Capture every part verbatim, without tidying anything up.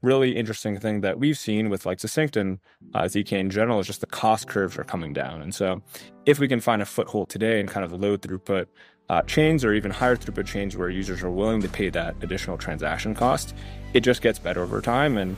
really interesting thing that we've seen with like Succinct and uh, Z K in general is just the cost curves are coming down. And so if we can find a foothold today in kind of low throughput uh, chains or even higher throughput chains where users are willing to pay that additional transaction cost, it just gets better over time. And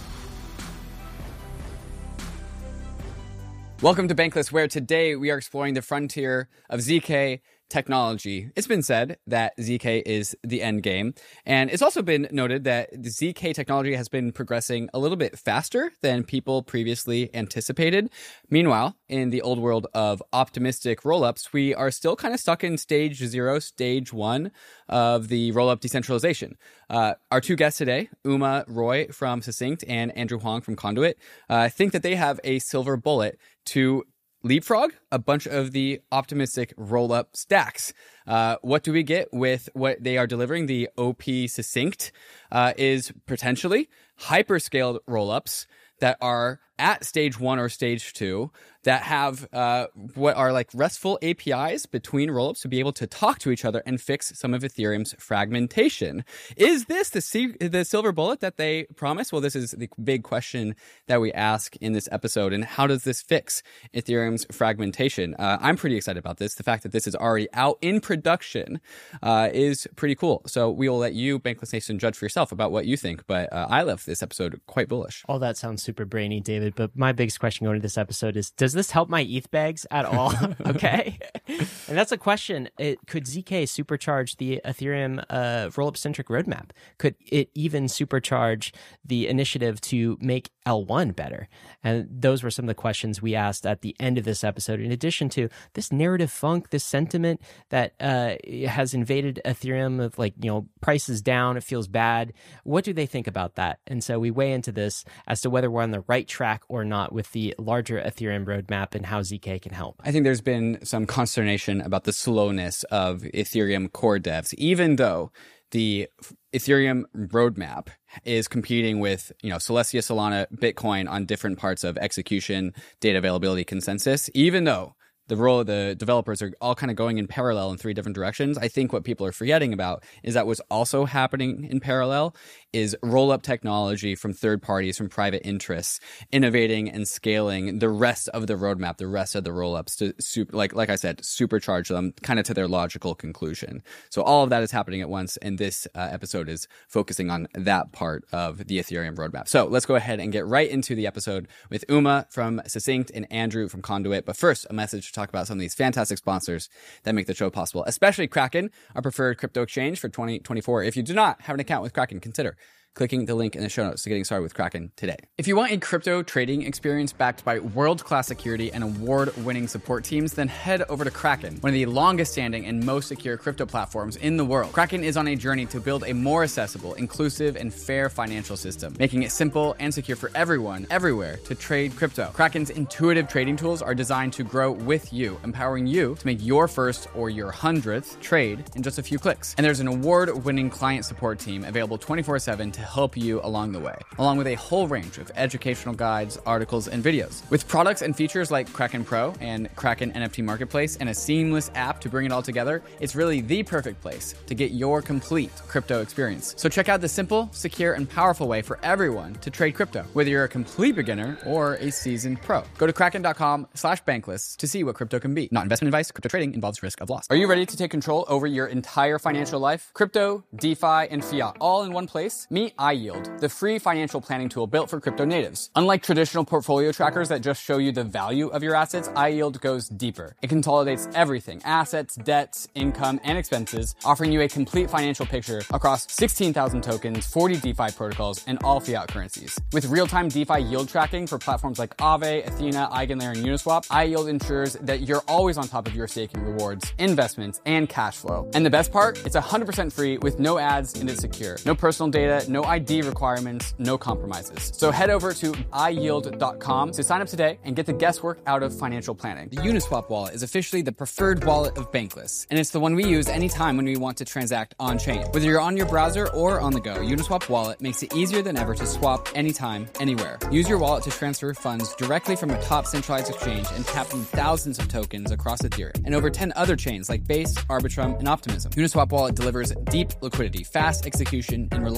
welcome to Bankless, where today we are exploring the frontier of Z K technology. It's been said that Z K is the end game, and it's also been noted that the Z K technology has been progressing a little bit faster than people previously anticipated. Meanwhile, in the old world of optimistic rollups, we are still kind of stuck in stage zero, stage one of the rollup decentralization. Uh, our two guests today, Uma Roy from Succinct and Andrew Huang from Conduit, uh, think that they have a silver bullet to leapfrog a bunch of the optimistic roll-up stacks. Uh, what do we get with what they are delivering? The O P Succinct uh, is potentially hyperscaled roll-ups that are at stage one or stage two that have uh, what are like RESTful A P Is between rollups to be able to talk to each other and fix some of Ethereum's fragmentation. Is this the c- the silver bullet that they promise? Well, this is the big question that we ask in this episode. And how does this fix Ethereum's fragmentation? Uh, I'm pretty excited about this. The fact that this is already out in production uh, is pretty cool. So we will let you, Bankless Nation, judge for yourself about what you think. But uh, I left this episode quite bullish. All that sounds super brainy, David. But my biggest question going to this episode is, does this help my E T H bags at all? Okay. And that's a question. It, could Z K supercharge the Ethereum uh, rollup-centric roadmap? Could it even supercharge the initiative to make L one better? And those were some of the questions we asked at the end of this episode. In addition to this narrative funk, this sentiment that uh, has invaded Ethereum of like, you know, prices down, it feels bad. What do they think about that? And so we weigh into this as to whether we're on the right track or not with the larger Ethereum roadmap and how Z K can help. I think there's been some consternation about the slowness of Ethereum core devs, even though the Ethereum roadmap is competing with, you know, Celestia, Solana, Bitcoin on different parts of execution, data availability, consensus, even though the role of the developers are all kind of going in parallel in three different directions. I think what people are forgetting about is that what's also happening in parallel is roll-up technology from third parties, from private interests, innovating and scaling the rest of the roadmap, the rest of the roll-ups to, super, like like I said, supercharge them kind of to their logical conclusion. So all of that is happening at once, and this uh, episode is focusing on that part of the Ethereum roadmap. So let's go ahead and get right into the episode with Uma from Succinct and Andrew from Conduit. But first, a message to talk about some of these fantastic sponsors that make the show possible, especially Kraken, our preferred crypto exchange for twenty twenty-four. If you do not have an account with Kraken, consider clicking the link in the show notes to getting started with Kraken today. If you want a crypto trading experience backed by world-class security and award-winning support teams, then head over to Kraken, one of the longest-standing and most secure crypto platforms in the world. Kraken is on a journey to build a more accessible, inclusive, and fair financial system, making it simple and secure for everyone, everywhere, to trade crypto. Kraken's intuitive trading tools are designed to grow with you, empowering you to make your first or your hundredth trade in just a few clicks. And there's an award-winning client support team available twenty-four seven to help you along the way, along with a whole range of educational guides, articles, and videos. With products and features like Kraken Pro and Kraken N F T Marketplace and a seamless app to bring it all together, it's really the perfect place to get your complete crypto experience. So check out the simple, secure, and powerful way for everyone to trade crypto, whether you're a complete beginner or a seasoned pro. Go to kraken.com slash bankless to see what crypto can be. Not investment advice. Crypto trading involves risk of loss. Are you ready to take control over your entire financial life? Crypto, DeFi, and fiat all in one place? Meet iYield, the free financial planning tool built for crypto natives. Unlike traditional portfolio trackers that just show you the value of your assets, iYield goes deeper. It consolidates everything: assets, debts, income, and expenses, offering you a complete financial picture across sixteen thousand tokens, forty DeFi protocols, and all fiat currencies. With real-time DeFi yield tracking for platforms like Aave, Athena, Eigenlayer, and Uniswap, iYield ensures that you're always on top of your staking rewards, investments, and cash flow. And the best part? It's one hundred percent free with no ads, and it's secure. No personal data, no I D requirements, no compromises. So head over to i yield dot com to sign up today and get the guesswork out of financial planning. The Uniswap wallet is officially the preferred wallet of Bankless, and it's the one we use anytime when we want to transact on-chain. Whether you're on your browser or on the go, Uniswap wallet makes it easier than ever to swap anytime, anywhere. Use your wallet to transfer funds directly from a top centralized exchange and tap in thousands of tokens across Ethereum and over ten other chains like Base, Arbitrum, and Optimism. Uniswap wallet delivers deep liquidity, fast execution, and reliable quotes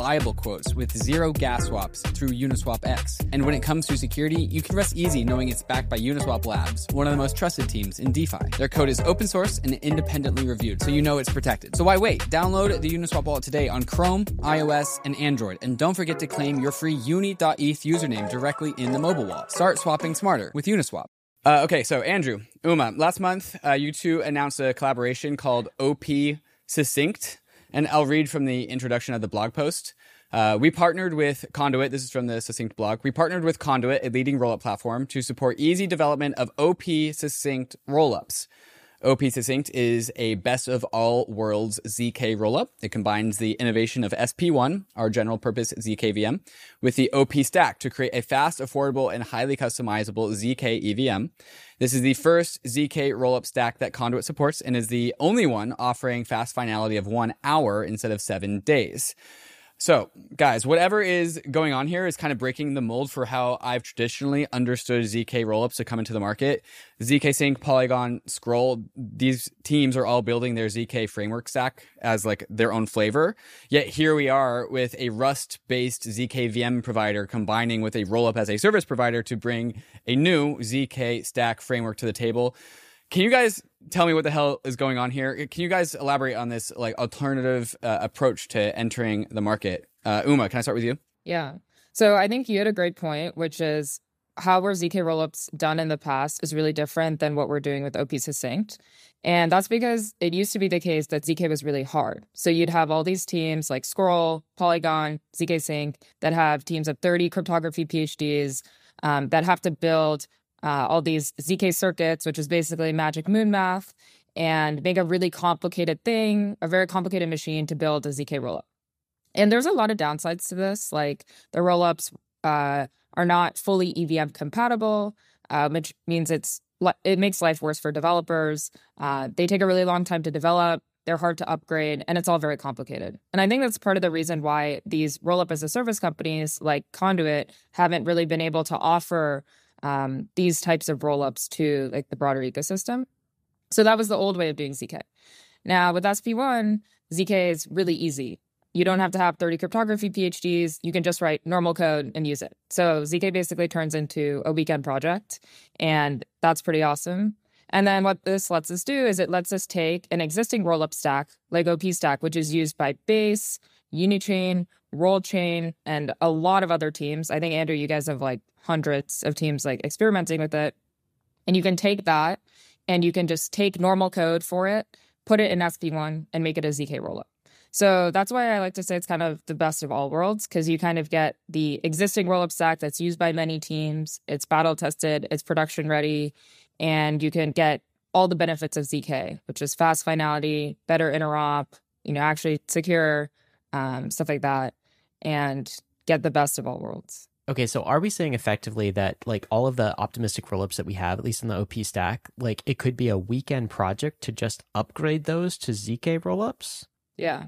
quotes with zero gas swaps through Uniswap X. And when it comes to security, you can rest easy knowing it's backed by Uniswap Labs, one of the most trusted teams in DeFi. Their code is open source and independently reviewed, so you know it's protected. So why wait? Download the Uniswap wallet today on Chrome, iOS, and Android. And don't forget to claim your free uni dot e t h username directly in the mobile wallet. Start swapping smarter with Uniswap. Uh, okay, so Andrew, Uma, last month uh, you two announced a collaboration called O P Succinct, and I'll read from the introduction of the blog post. Uh, we partnered with Conduit, this is from the Succinct blog, we partnered with Conduit, a leading rollup platform, to support easy development of O P Succinct rollups. O P Succinct is a best of all worlds Z K rollup. It combines the innovation of S P one, our general purpose Z K V M, with the O P stack to create a fast, affordable, and highly customizable Z K E V M. This is the first Z K rollup stack that Conduit supports and is the only one offering fast finality of one hour instead of seven days. So, guys, whatever is going on here is kind of breaking the mold for how I've traditionally understood Z K rollups to come into the market. Z K Sync, Polygon, Scroll, these teams are all building their Z K framework stack as like their own flavor. Yet here we are with a Rust-based Z K V M provider combining with a rollup as a service provider to bring a new Z K stack framework to the table. Can you guys tell me what the hell is going on here? Can you guys elaborate on this like alternative uh, approach to entering the market? Uh, Uma, can I start with you? Yeah. So I think you had a great point, which is how were Z K rollups done in the past is really different than what we're doing with O P Succinct. And that's because it used to be the case that Z K was really hard. So you'd have all these teams like Scroll, Polygon, Z K Sync that have teams of thirty cryptography PhDs um, that have to build Uh, all these Z K circuits, which is basically magic moon math, and make a really complicated thing, a very complicated machine to build a Z K rollup. And there's a lot of downsides to this, like the rollups uh, are not fully E V M compatible, uh, which means it's it makes life worse for developers. Uh, they take a really long time to develop. They're hard to upgrade, and it's all very complicated. And I think that's part of the reason why these rollup as a service companies like Conduit haven't really been able to offer Um, these types of rollups to like the broader ecosystem. So that was the old way of doing Z K. Now with S P one, Z K is really easy. You don't have to have thirty cryptography PhDs. You can just write normal code and use it. So Z K basically turns into a weekend project, and that's pretty awesome. And then what this lets us do is it lets us take an existing rollup stack, like O P stack, which is used by Base, Unichain, Rollchain, and a lot of other teams. I think, Andrew, you guys have like hundreds of teams like experimenting with it. And you can take that and you can just take normal code for it, put it in S P one, and make it a Z K rollup. So that's why I like to say it's kind of the best of all worlds, because you kind of get the existing rollup stack that's used by many teams. It's battle tested, it's production ready, and you can get all the benefits of Z K, which is fast finality, better interop, you know, actually secure, um, stuff like that, and get the best of all worlds. Okay, so are we saying effectively that like all of the optimistic rollups that we have, at least in the O P stack, like it could be a weekend project to just upgrade those to Z K rollups? Yeah.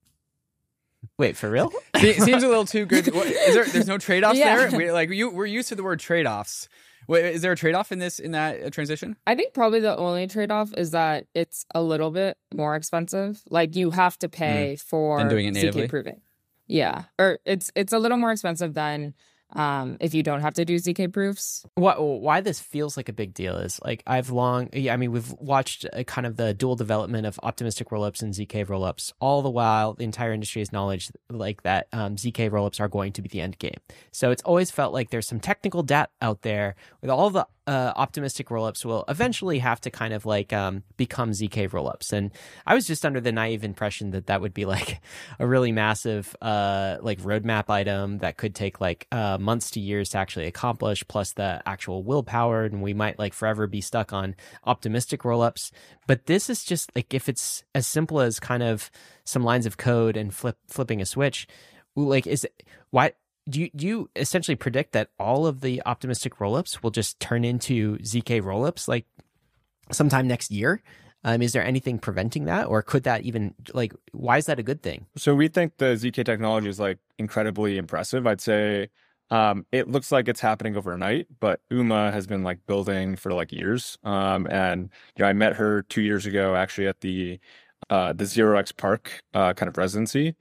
Wait, for real? Seems a little too good. What, is there? There's no trade-offs Yeah. there. We, like you, we're used to the word trade-offs. Wait, is there a trade-off in this in that uh, transition? I think probably the only trade-off is that it's a little bit more expensive. Like you have to pay mm. for Than doing it natively? Z K proving. Yeah, or it's it's a little more expensive than um, if you don't have to do Z K proofs. Why, why this feels like a big deal is like I've long, yeah, I mean, we've watched a kind of the dual development of optimistic rollups and Z K rollups. All the while, the entire industry has knowledge like that um, Z K rollups are going to be the end game. So it's always felt like there's some technical debt out there with all the uh, optimistic rollups will eventually have to kind of like um, become Z K rollups. And I was just under the naive impression that that would be like a really massive uh, like roadmap item that could take like uh, months to years to actually accomplish, plus the actual willpower, and we might like forever be stuck on optimistic rollups. But this is just like if it's as simple as kind of some lines of code and flip flipping a switch, like is it, why do you do you essentially predict that all of the optimistic rollups will just turn into Z K rollups like sometime next year? Um, is there anything preventing that, or could that even like why is that a good thing? So we think the Z K technology is like incredibly impressive. I'd say um, it looks like it's happening overnight, but Uma has been like building for like years. Um, and you know, I met her two years ago actually at the uh, the Zero X Park uh, kind of residency.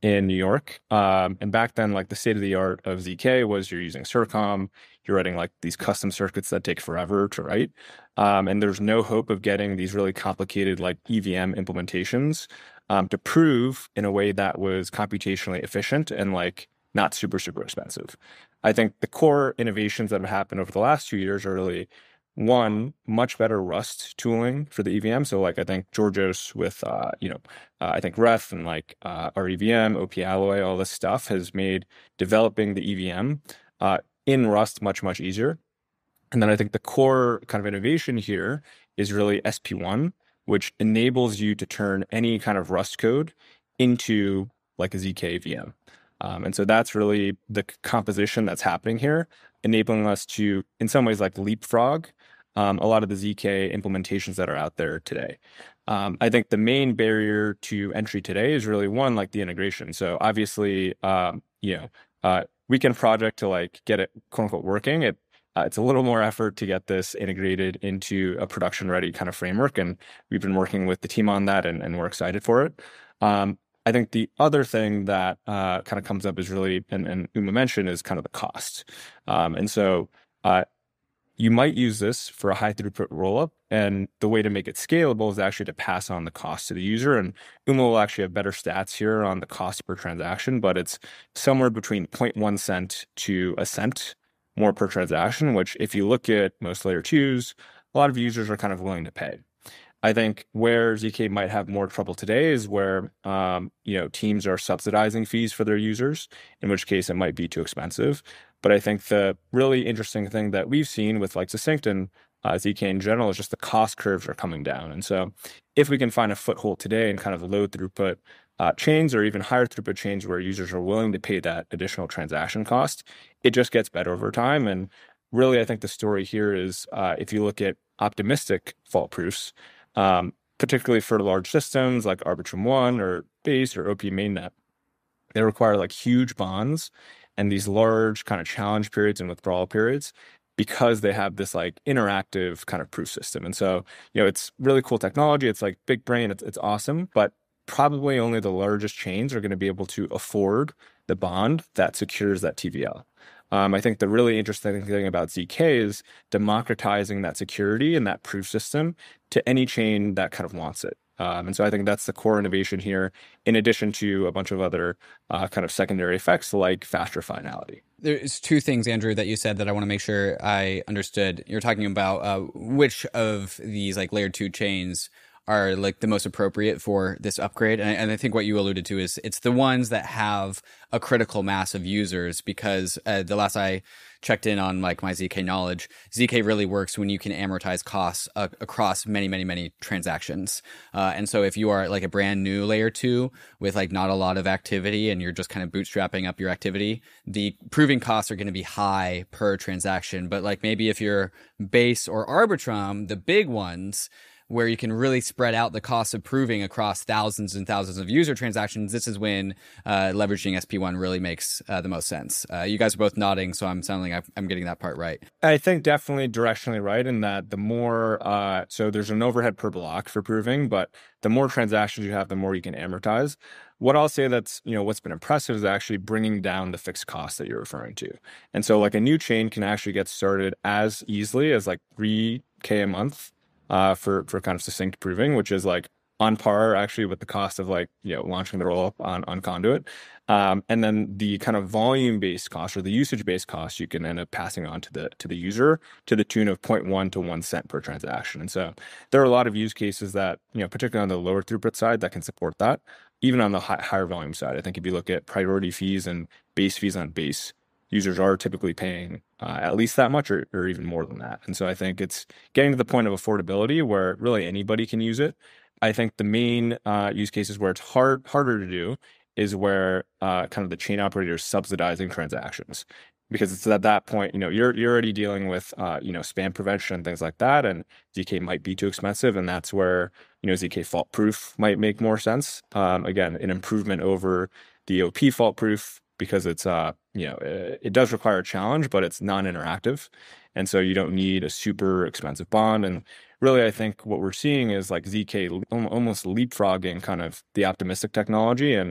in New York. Um, and back then, like the state of the art of Z K was you're using Circom, you're writing like these custom circuits that take forever to write. Um, and there's no hope of getting these really complicated like E V M implementations um, to prove in a way that was computationally efficient and like not super, super expensive. I think the core innovations that have happened over the last two years are really, one, much better Rust tooling for the E V M. So like I think Georgios with, uh, you know, uh, I think Ref and like uh, R E V M, O P Alloy, all this stuff has made developing the E V M uh, in Rust much, much easier. And then I think the core kind of innovation here is really S P one, which enables you to turn any kind of Rust code into like a Z K V M. Um, and so that's really the composition that's happening here, enabling us to, in some ways, like leapfrog um, a lot of the Z K implementations that are out there today. Um, I think the main barrier to entry today is really one, like the integration. So obviously, um, you know, uh, weekend project to like get it quote unquote working. It uh, it's a little more effort to get this integrated into a production ready kind of framework, and we've been working with the team on that, and, and we're excited for it. Um, I think the other thing that uh, kind of comes up is really, and, and Uma mentioned, is kind of the cost. Um, and so uh, you might use this for a high throughput rollup, and the way to make it scalable is actually to pass on the cost to the user. And Uma will actually have better stats here on the cost per transaction, but it's somewhere between zero point one cent to a cent more per transaction, which if you look at most layer twos, a lot of users are kind of willing to pay. I think where Z K might have more trouble today is where um, you know teams are subsidizing fees for their users, in which case it might be too expensive. But I think the really interesting thing that we've seen with like Succinct and uh, Z K in general is just the cost curves are coming down. And so if we can find a foothold today in kind of low throughput uh, chains or even higher throughput chains where users are willing to pay that additional transaction cost, it just gets better over time. And really, I think the story here is uh, if you look at optimistic fault proofs, Um, particularly for large systems like Arbitrum One or Base or O P Mainnet, they require like huge bonds and these large kind of challenge periods and withdrawal periods because they have this like interactive kind of proof system. And so, you know, it's really cool technology. It's like big brain. It's, it's awesome, but probably only the largest chains are going to be able to afford the bond that secures that T V L. Um, I think the really interesting thing about Z K is democratizing that security and that proof system to any chain that kind of wants it. Um, and so I think that's the core innovation here, in addition to a bunch of other uh, kind of secondary effects like faster finality. There's two things, Andrew, that you said that I want to make sure I understood. You're talking about uh, which of these like layer two chains are like the most appropriate for this upgrade. And I, and I think what you alluded to is it's the ones that have a critical mass of users, because uh, the last I checked in on like my Z K knowledge, Z K really works when you can amortize costs uh, across many, many, many transactions. Uh, and so if you are like a brand new layer two with like not a lot of activity and you're just kind of bootstrapping up your activity, the proving costs are going to be high per transaction. But like maybe if you're Base or Arbitrum, the big ones, where you can really spread out the cost of proving across thousands and thousands of user transactions, this is when uh, leveraging S P one really makes uh, the most sense. Uh, you guys are both nodding, so I'm sounding like I'm getting that part right. I think definitely directionally right in that the more, uh, so there's an overhead per block for proving, but the more transactions you have, the more you can amortize. What I'll say that's, you know, what's been impressive is actually bringing down the fixed cost that you're referring to. And so like a new chain can actually get started as easily as like three K a month. Uh, for for kind of succinct proving, which is like on par actually with the cost of like, you know, launching the rollup on, on Conduit. Um, and then the kind of volume-based cost or the usage-based cost you can end up passing on to the to the user to the tune of zero point one to one cent per transaction. And so there are a lot of use cases that, you know, particularly on the lower throughput side that can support that. Even on the high, higher volume side, I think if you look at priority fees and base fees on Base, users are typically paying uh, at least that much or, or even more than that. And so I think it's getting to the point of affordability where really anybody can use it. I think the main uh, use cases where it's hard harder to do is where uh, kind of the chain operator is subsidizing transactions. Because it's at that point, you know, you're you're already dealing with, uh, you know, spam prevention and things like that, and Z K might be too expensive, and that's where, you know, Z K fault proof might make more sense. Um, again, an improvement over the O P fault proof, because it's, uh, you know, it, it does require a challenge, but it's non-interactive. And so you don't need a super expensive bond. And really, I think what we're seeing is like Z K almost leapfrogging kind of the optimistic technology and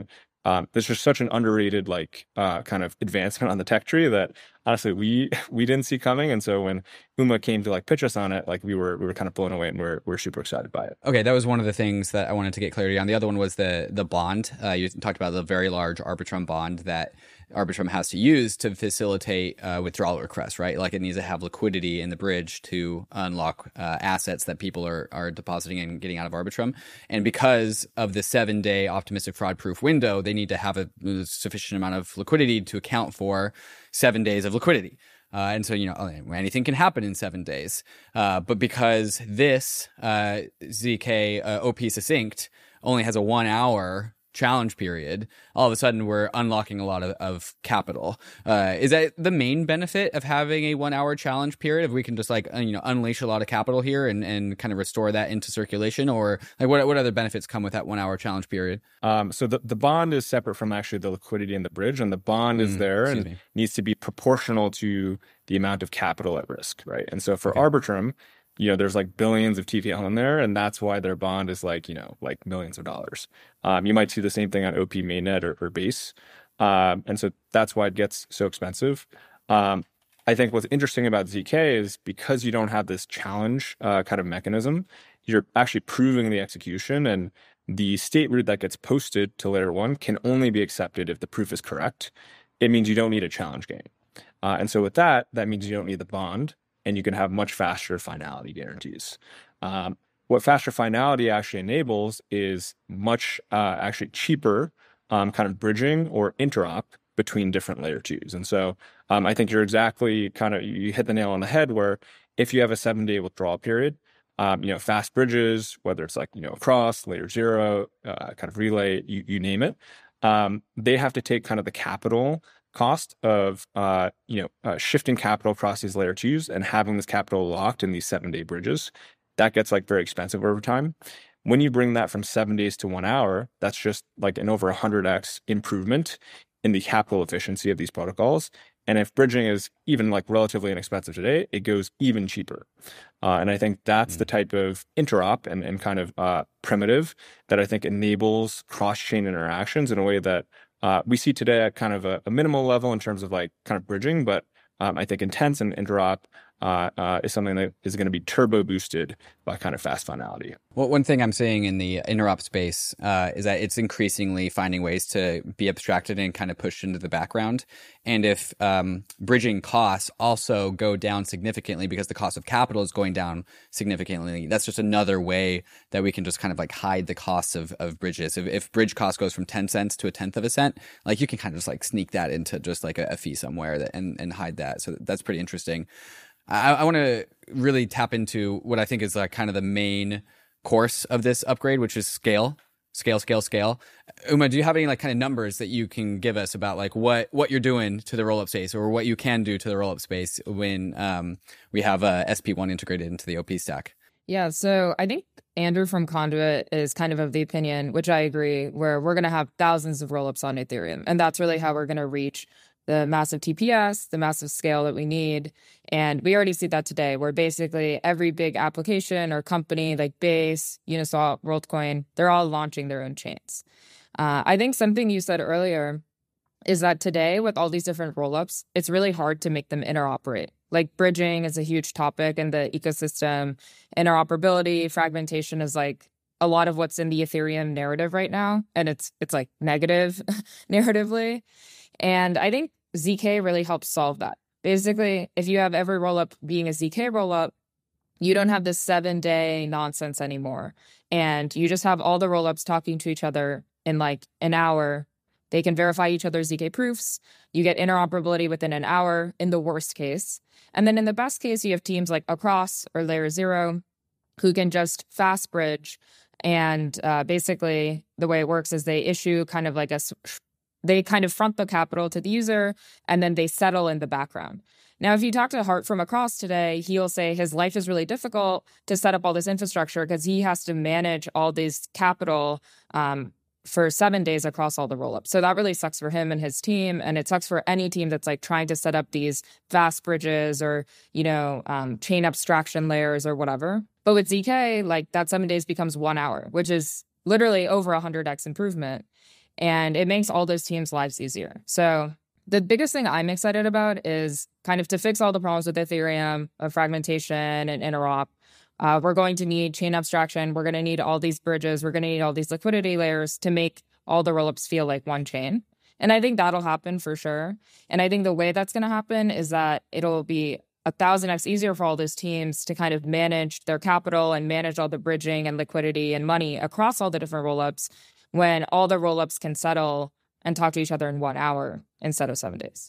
Um, there's just such an underrated like uh, kind of advancement on the tech tree that honestly we we didn't see coming. And so when Uma came to like pitch us on it, like we were we were kind of blown away, and we're we're super excited by it. Okay, that was one of the things that I wanted to get clarity on. The other one was the the bond. Uh, you talked about the very large Arbitrum bond that Arbitrum has to use to facilitate uh, withdrawal requests, right? Like it needs to have liquidity in the bridge to unlock uh, assets that people are are depositing and getting out of Arbitrum. And because of the seven day optimistic fraud proof window, they need to have a, a sufficient amount of liquidity to account for seven days of liquidity. Uh, and so, you know, anything can happen in seven days. Uh, but because this uh, Z K uh, O P Succinct only has a one hour challenge period, all of a sudden we're unlocking a lot of, of capital. Uh, is that the main benefit of having a one hour challenge period? If we can just like, you know, unleash a lot of capital here and, and kind of restore that into circulation, or like what, what other benefits come with that one hour challenge period? Um, so the, the bond is separate from actually the liquidity in the bridge, and the bond is Mm, there excuse and me. needs to be proportional to the amount of capital at risk, right? And so for Okay. Arbitrum, you know, there's like billions of T V L in there, and that's why their bond is like, you know, like millions of dollars. Um, you might see the same thing on O P mainnet or, or base. Um, and so that's why it gets so expensive. Um, I think what's interesting about Z K is because you don't have this challenge uh, kind of mechanism, you're actually proving the execution, and the state root that gets posted to layer one can only be accepted if the proof is correct. It means you don't need a challenge gain. Uh, and so with that, that means you don't need the bond, and you can have much faster finality guarantees. Um, what faster finality actually enables is much uh, actually cheaper um, kind of bridging or interop between different layer twos. And so um, I think you're exactly kind of, you hit the nail on the head where if you have a seven day withdrawal period, um, you know, fast bridges, whether it's like, you know, across, layer zero, uh, kind of relay, you, you name it, um, they have to take kind of the capital cost of uh, you know uh, shifting capital across these layer twos and having this capital locked in these seven day bridges. That gets like very expensive over time. When you bring that from seven days to one hour, that's just like an over one hundred x improvement in the capital efficiency of these protocols. And if bridging is even like relatively inexpensive today, it goes even cheaper. Uh, and I think that's mm. the type of interop and, and kind of uh, primitive that I think enables cross-chain interactions in a way that Uh, we see today at kind of a, a minimal level in terms of like kind of bridging, but um, I think intense and interop uh, uh, is something that is going to be turbo boosted by kind of fast finality. Well, one thing I'm seeing in the interop space uh, is that it's increasingly finding ways to be abstracted and kind of pushed into the background. And if um, bridging costs also go down significantly because the cost of capital is going down significantly, that's just another way that we can just kind of like hide the costs of, of bridges. If, if bridge cost goes from ten cents to a tenth of a cent, like you can kind of just like sneak that into just like a, a fee somewhere that, and, and hide that. So that's pretty interesting. I, I want to really tap into what I think is like kind of the main course of this upgrade, which is scale, scale, scale, scale. Uma, do you have any like kind of numbers that you can give us about like what, what you're doing to the rollup space, or what you can do to the rollup space when um, we have uh, S P one integrated into the O P stack? Yeah, so I think Andrew from Conduit is kind of of the opinion, which I agree, where we're going to have thousands of rollups on Ethereum. And that's really how we're going to reach the massive T P S, the massive scale that we need. And we already see that today, where basically every big application or company like Base, Uniswap, WorldCoin, they're all launching their own chains. Uh, I think something you said earlier is that today, with all these different rollups, it's really hard to make them interoperate. Like bridging is a huge topic in the ecosystem. Interoperability, fragmentation is like a lot of what's in the Ethereum narrative right now. And it's it's like negative narratively. And I think Z K really helps solve that. Basically, if you have every rollup being a Z K rollup, you don't have this seven-day nonsense anymore. And you just have all the rollups talking to each other in like an hour. They can verify each other's Z K proofs. You get interoperability within an hour in the worst case. And then in the best case, you have teams like Across or Layer Zero who can just fast bridge. And uh, basically, the way it works is they issue kind of like a... They kind of front the capital to the user, and then they settle in the background. Now, if you talk to Hart from Across today, he'll say his life is really difficult to set up all this infrastructure because he has to manage all this capital um, for seven days across all the rollups. So that really sucks for him and his team, and it sucks for any team that's like trying to set up these fast bridges or, you know, um, chain abstraction layers or whatever. But with Z K, like that seven days becomes one hour, which is literally over one hundred x improvement. And it makes all those teams' lives easier. So the biggest thing I'm excited about is kind of to fix all the problems with Ethereum, of fragmentation and interop. Uh, we're going to need chain abstraction. We're going to need all these bridges. We're going to need all these liquidity layers to make all the rollups feel like one chain. And I think that'll happen for sure. And I think the way that's going to happen is that it'll be a thousand X easier for all those teams to kind of manage their capital and manage all the bridging and liquidity and money across all the different rollups when all the rollups can settle and talk to each other in one hour instead of seven days.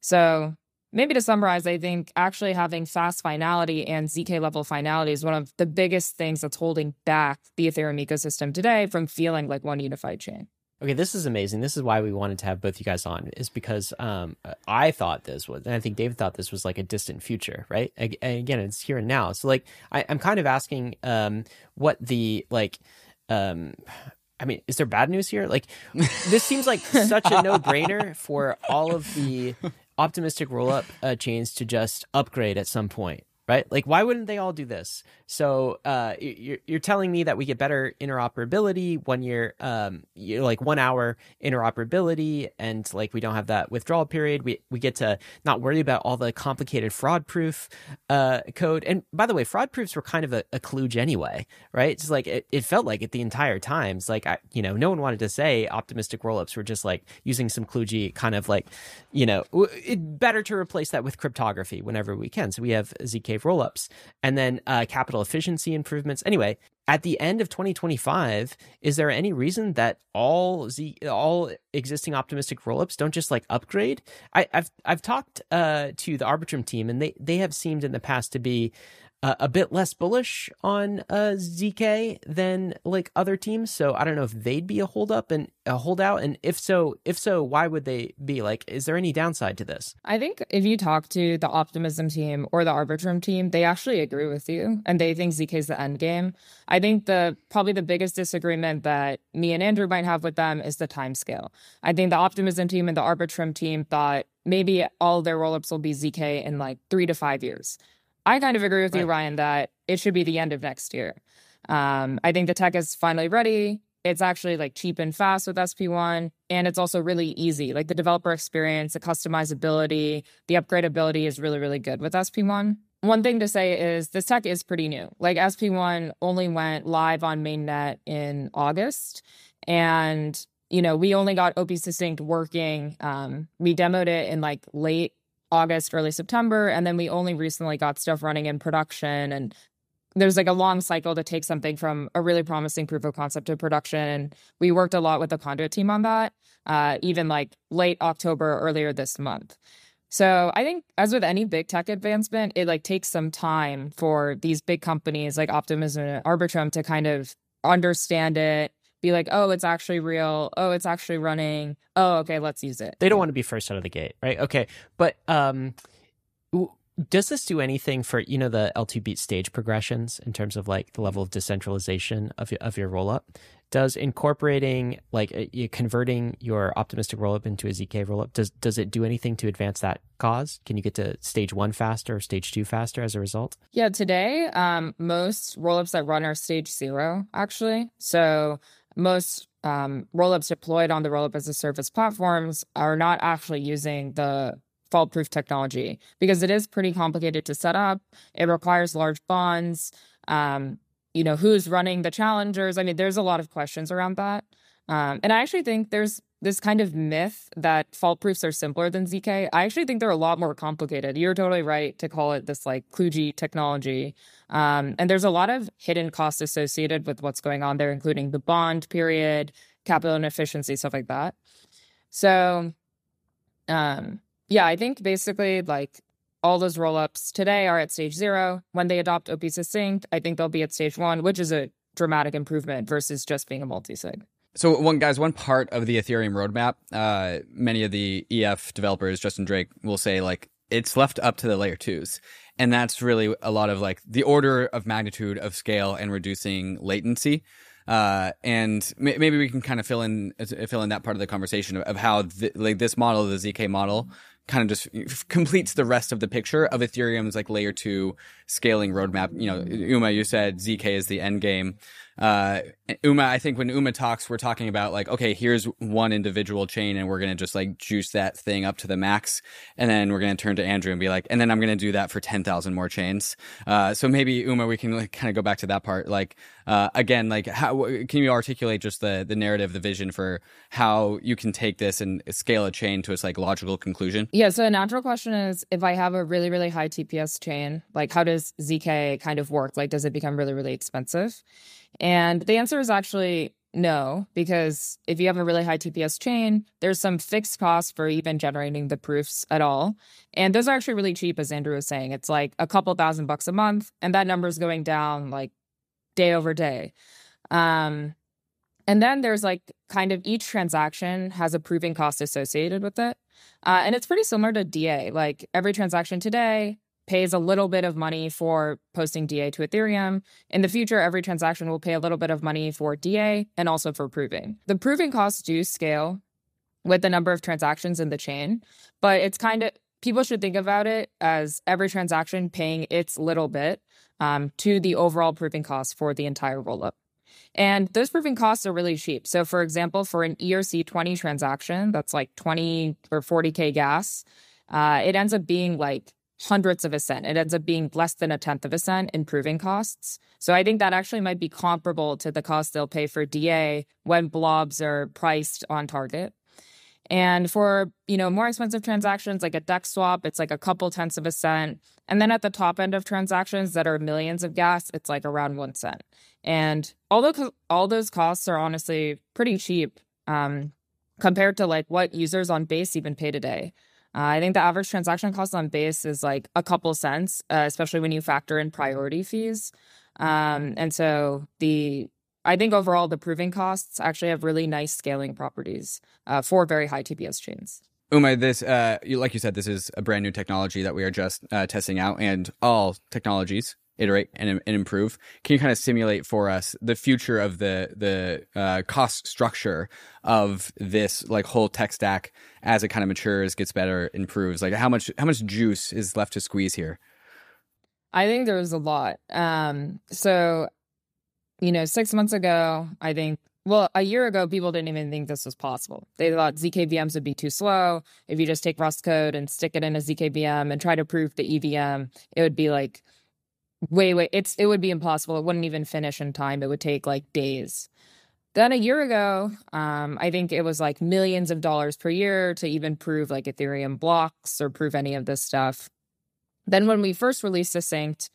So maybe to summarize, I think actually having fast finality and Z K level finality is one of the biggest things that's holding back the Ethereum ecosystem today from feeling like one unified chain. Okay, this is amazing. This is why we wanted to have both you guys on, is because um, I thought this was, and I think David thought this was like a distant future, right? And again, it's here and now. So like, I, I'm kind of asking um, what the, like, um, I mean, is there bad news here? Like, this seems like such a no-brainer for all of the optimistic rollup uh, chains to just upgrade at some point, right? Like, why wouldn't they all do this? So uh, you're, you're telling me that we get better interoperability when you're, um, you're like one hour interoperability, and like we don't have that withdrawal period. We we get to not worry about all the complicated fraud proof uh, code. And by the way, fraud proofs were kind of a, a kludge anyway, right? It's like it, it felt like it the entire time. It's like, I, you know, no one wanted to say optimistic rollups were just like using some kludgy kind of like, you know, it better to replace that with cryptography whenever we can. So we have Z K rollups, and then uh, capital efficiency improvements. Anyway, at the end of twenty twenty-five, is there any reason that all Z all existing optimistic rollups don't just like upgrade? I, I've I've talked uh, to the Arbitrum team, and they they have seemed in the past to be Uh, a bit less bullish on uh, Z K than like other teams. So I don't know if they'd be a holdup and a holdout. And if so, if so, why would they be? Like, is there any downside to this? I think if you talk to the Optimism team or the Arbitrum team, they actually agree with you and they think Z K is the end game. I think the probably the biggest disagreement that me and Andrew might have with them is the time scale. I think the Optimism team and the Arbitrum team thought maybe all their rollups will be Z K in like three to five years. I kind of agree with right. you, Ryan, that it should be the end of next year. Um, I think the tech is finally ready. It's actually like cheap and fast with S P one, and it's also really easy. Like the developer experience, the customizability, the upgradability is really, really good with S P one. One thing to say is this tech is pretty new. Like S P one only went live on mainnet in August, and you know we only got O P Succinct working. Um, we demoed it in like late August, early September, and then we only recently got stuff running in production. And there's like a long cycle to take something from a really promising proof of concept to production. And we worked a lot with the Conduit team on that, uh, even like late October, earlier this month. So I think as with any big tech advancement, it like takes some time for these big companies like Optimism and Arbitrum to kind of understand it, be like, oh, it's actually real. Oh, it's actually running. Oh, okay, let's use it. They don't want to be first out of the gate, right? Okay. But um, does this do anything for, you know, the L two beat stage progressions in terms of like the level of decentralization of, of your rollup? Does incorporating, like uh, converting your optimistic rollup into a Z K rollup, does, does it do anything to advance that cause? Can you get to stage one faster or stage two faster as a result? Yeah, today, um, most rollups that run are stage zero, actually. So most um, rollups deployed on the Rollup as a Service platforms are not actually using the fault-proof technology because it is pretty complicated to set up. It requires large bonds. Um, you know, who's running the challengers? I mean, there's a lot of questions around that. Um, and I actually think there's this kind of myth that fault proofs are simpler than Z K. I actually think they're a lot more complicated. You're totally right to call it this like kludgy technology. Um, and there's a lot of hidden costs associated with what's going on there, including the bond period, capital inefficiency, stuff like that. So, um, yeah, I think basically like all those rollups today are at stage zero. When they adopt O P Succinct, I think they'll be at stage one, which is a dramatic improvement versus just being a multi-sig. So one guys, one part of the Ethereum roadmap, uh, many of the E F developers, Justin Drake, will say like it's left up to the layer twos. And that's really a lot of like the order of magnitude of scale and reducing latency. Uh, and m- maybe we can kind of fill in, fill in that part of the conversation of, of how th- like this model, the Z K model, kind of just completes the rest of the picture of Ethereum's like layer two scaling roadmap. You know, Uma, you said Z K is the end game. uh, Uma, I think when Uma talks, we're talking about like, okay, here's one individual chain and we're going to just like juice that thing up to the max. And then we're going to turn to Andrew and be like, and then I'm going to do that for ten thousand more chains. Uh, so maybe Uma, we can like kind of go back to that part. Like, uh, again, like how can you articulate just the, the narrative, the vision for how you can take this and scale a chain to its like logical conclusion? Yeah. So a natural question is, if I have a really, really high T P S chain, like how does Z K kind of work? Like, does it become really, really expensive? And the answer is actually no, because if you have a really high T P S chain, there's some fixed costs for even generating the proofs at all. And those are actually really cheap, as Andrew was saying. It's like a couple thousand bucks a month, and that number is going down like day over day. Um, and then there's like kind of each transaction has a proving cost associated with it. Uh, and it's pretty similar to D A. Like every transaction today pays a little bit of money for posting D A to Ethereum. In the future, every transaction will pay a little bit of money for D A and also for proving. The proving costs do scale with the number of transactions in the chain, but it's kind of, people should think about it as every transaction paying its little bit um, to the overall proving cost for the entire rollup. And those proving costs are really cheap. So for example, for an E R C twenty transaction, that's like twenty or forty K gas, uh, it ends up being like hundreds of a cent. It ends up being less than a tenth of a cent in proving costs. So I think that actually might be comparable to the cost they'll pay for D A when blobs are priced on target. And for, you know, more expensive transactions like a DEX swap, it's like a couple tenths of a cent. And then at the top end of transactions that are millions of gas, it's like around one cent. And although all those costs are honestly pretty cheap um, compared to like what users on Base even pay today. Uh, I think the average transaction cost on Base is like a couple cents, uh, especially when you factor in priority fees. Um, and so the I think overall the proving costs actually have really nice scaling properties uh, for very high T P S chains. Uma, this, uh, you, like you said, this is a brand new technology that we are just uh, testing out, and all technologies iterate and, and improve. Can you kind of simulate for us the future of the the uh, cost structure of this like whole tech stack as it kind of matures, gets better, improves? Like how much how much juice is left to squeeze here? I think there's a lot. Um, so, you know, six months ago, I think, well, a year ago, people didn't even think this was possible. They thought Z K V Ms would be too slow. If you just take Rust code and stick it in a Z K V M and try to prove the E V M, it would be like way, way, it's it would be impossible. It wouldn't even finish in time. It would take like days. Then a year ago, um, I think it was like millions of dollars per year to even prove like Ethereum blocks or prove any of this stuff. Then when we first released Succinct,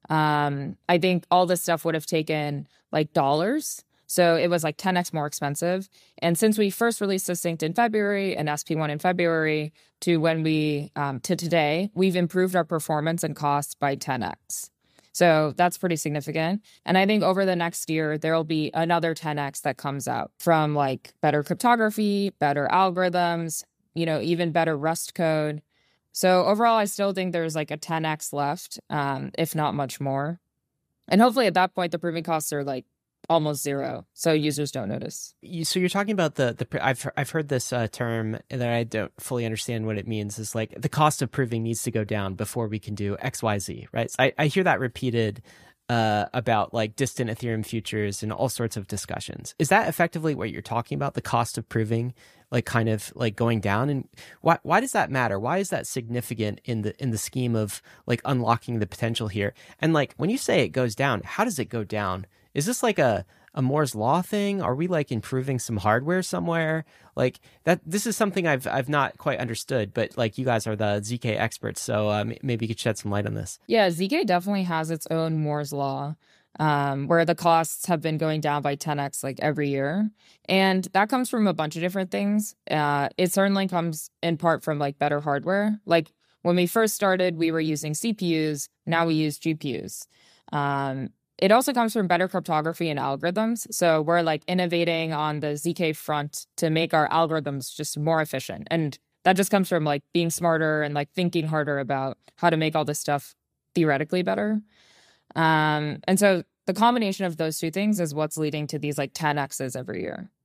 um, I think all this stuff would have taken like dollars. So it was like ten x more expensive. And since we first released Succinct in February and S P one in February to when we, um, to today, we've improved our performance and costs by ten x. So that's pretty significant. And I think over the next year, there'll be another ten x that comes out from like better cryptography, better algorithms, you know, even better Rust code. So overall, I still think there's like a ten x left, um, if not much more. And hopefully at that point, the proving costs are like almost zero, so users don't notice. So you're talking about the the I've I've heard this uh, term that I don't fully understand what it means. Is like the cost of proving needs to go down before we can do X Y Z, right? So I, I hear that repeated uh, about like distant Ethereum futures and all sorts of discussions. Is that effectively what you're talking about? The cost of proving, like kind of like going down, and why why does that matter? Why is that significant in the in the scheme of like unlocking the potential here? And like when you say it goes down, how does it go down? Is this like a, a Moore's Law thing? Are we like improving some hardware somewhere? Like that, this is something I've I've not quite understood, but like you guys are the Z K experts, so um, maybe you could shed some light on this. Yeah, Z K definitely has its own Moore's Law, um, where the costs have been going down by ten x like every year. And that comes from a bunch of different things. Uh, it certainly comes in part from like better hardware. Like when we first started, we were using C P Us. Now we use G P Us. Um, It also comes from better cryptography and algorithms. So we're like innovating on the Z K front to make our algorithms just more efficient. And that just comes from like being smarter and like thinking harder about how to make all this stuff theoretically better. Um, and so the combination of those two things is what's leading to these like ten x's every year.